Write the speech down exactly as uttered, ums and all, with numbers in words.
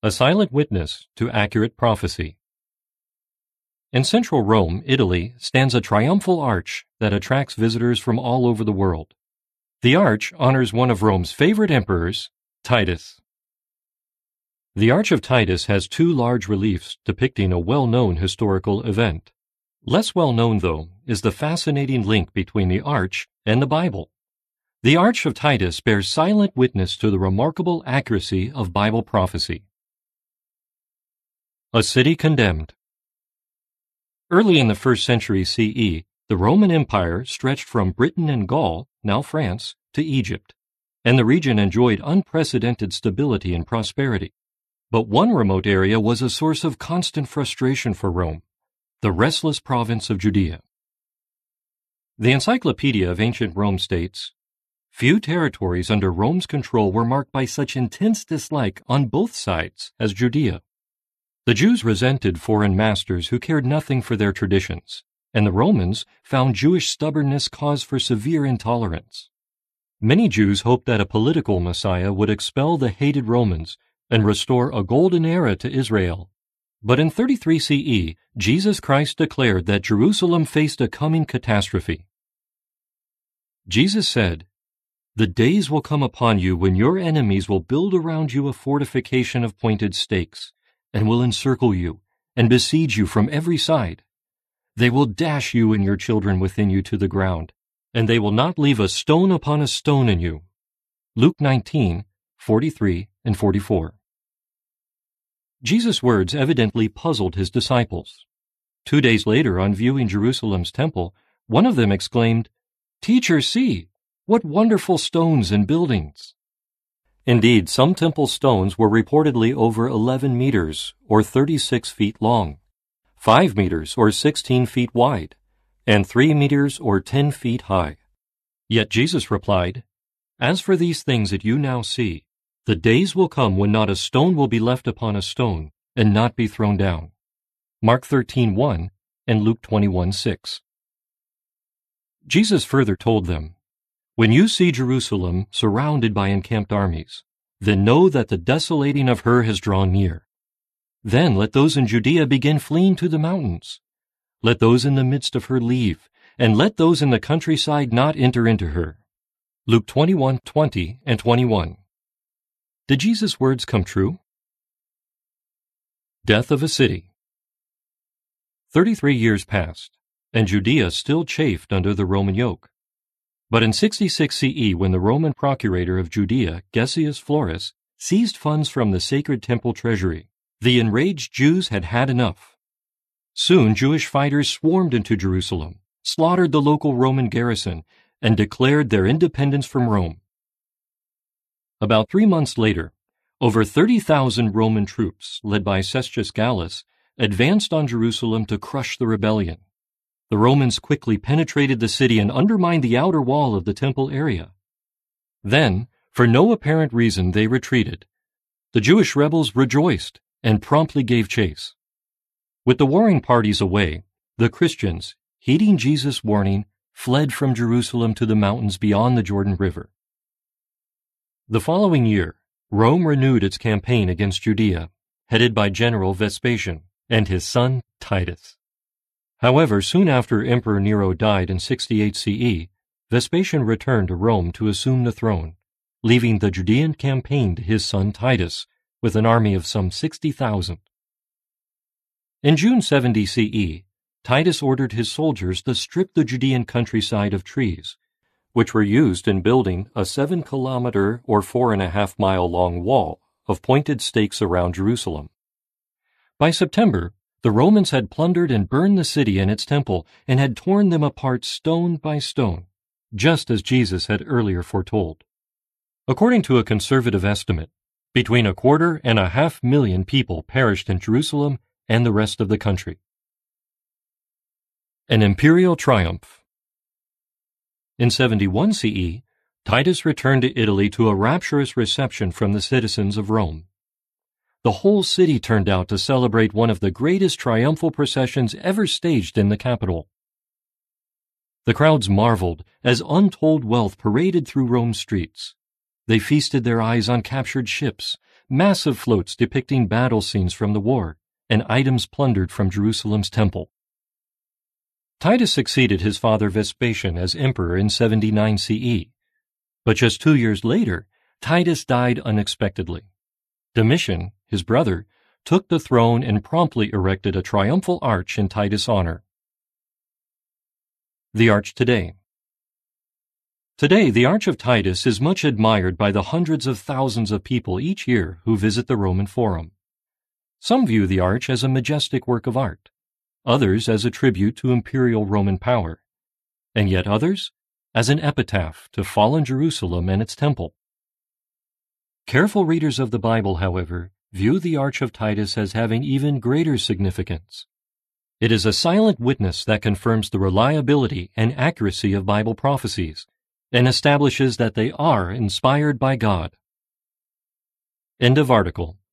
A silent witness to accurate prophecy. In central Rome, Italy, stands a triumphal arch that attracts visitors from all over the world. The arch honors one of Rome's favorite emperors, Titus. The Arch of Titus has two large reliefs depicting a well-known historical event. Less well-known, though, is the fascinating link between the arch and the Bible. The Arch of Titus bears silent witness to the remarkable accuracy of Bible prophecy. A city condemned. Early in the first century C E, the Roman Empire stretched from Britain and Gaul, now France, to Egypt, and the region enjoyed unprecedented stability and prosperity. But one remote area was a source of constant frustration for Rome, the restless province of Judea. The Encyclopedia of Ancient Rome states, "Few territories under Rome's control were marked by such intense dislike on both sides as Judea. The Jews resented foreign masters who cared nothing for their traditions, and the Romans found Jewish stubbornness cause for severe intolerance. Many Jews hoped that a political Messiah would expel the hated Romans and restore a golden era to Israel. But in thirty-three C E, Jesus Christ declared that Jerusalem faced a coming catastrophe. Jesus said, 'The days will come upon you when your enemies will build around you a fortification of pointed stakes, and will encircle you, and besiege you from every side. They will dash you and your children within you to the ground, and they will not leave a stone upon a stone in you.'" Luke nineteen, forty-three and forty-four. Jesus' words evidently puzzled his disciples. Two days later, on viewing Jerusalem's temple, one of them exclaimed, "Teacher, see, what wonderful stones and buildings!" Indeed, some temple stones were reportedly over eleven meters, or thirty-six feet long, five meters, or sixteen feet wide, and three meters, or ten feet high. Yet Jesus replied, "As for these things that you now see, the days will come when not a stone will be left upon a stone, and not be thrown down." Mark thirteen one and Luke twenty-one six. Jesus further told them, "When you see Jerusalem surrounded by encamped armies, then know that the desolating of her has drawn near. Then let those in Judea begin fleeing to the mountains. Let those in the midst of her leave, and let those in the countryside not enter into her." Luke twenty-one twenty and twenty-one. Did Jesus' words come true? Death of a city. Thirty-three years passed, and Judea still chafed under the Roman yoke. But in sixty-six C E, when the Roman procurator of Judea, Gessius Florus, seized funds from the sacred temple treasury, the enraged Jews had had enough. Soon Jewish fighters swarmed into Jerusalem, slaughtered the local Roman garrison, and declared their independence from Rome. About three months later, over thirty thousand Roman troops, led by Cestius Gallus, advanced on Jerusalem to crush the rebellion. The Romans quickly penetrated the city and undermined the outer wall of the temple area. Then, for no apparent reason, they retreated. The Jewish rebels rejoiced and promptly gave chase. With the warring parties away, the Christians, heeding Jesus' warning, fled from Jerusalem to the mountains beyond the Jordan River. The following year, Rome renewed its campaign against Judea, headed by General Vespasian and his son Titus. However, soon after Emperor Nero died in sixty-eight C E, Vespasian returned to Rome to assume the throne, leaving the Judean campaign to his son Titus with an army of some sixty thousand. In June seventy C E, Titus ordered his soldiers to strip the Judean countryside of trees, which were used in building a seven-kilometer or four-and-a-half-mile-long wall of pointed stakes around Jerusalem. By September, the Romans had plundered and burned the city and its temple and had torn them apart stone by stone, just as Jesus had earlier foretold. According to a conservative estimate, between a quarter and a half million people perished in Jerusalem and the rest of the country. An imperial triumph. In seventy-one C E, Titus returned to Italy to a rapturous reception from the citizens of Rome. The whole city turned out to celebrate one of the greatest triumphal processions ever staged in the capital. The crowds marveled as untold wealth paraded through Rome's streets. They feasted their eyes on captured ships, massive floats depicting battle scenes from the war and items plundered from Jerusalem's temple. Titus succeeded his father Vespasian as emperor in seventy-nine C E, but just two years later, Titus died unexpectedly. Domitian, his brother, took the throne and promptly erected a triumphal arch in Titus' honor. The Arch today. Today, the Arch of Titus is much admired by the hundreds of thousands of people each year who visit the Roman Forum. Some view the arch as a majestic work of art, others as a tribute to imperial Roman power, and yet others as an epitaph to fallen Jerusalem and its temple. Careful readers of the Bible, however, view the Arch of Titus as having even greater significance. It is a silent witness that confirms the reliability and accuracy of Bible prophecies and establishes that they are inspired by God. End of article.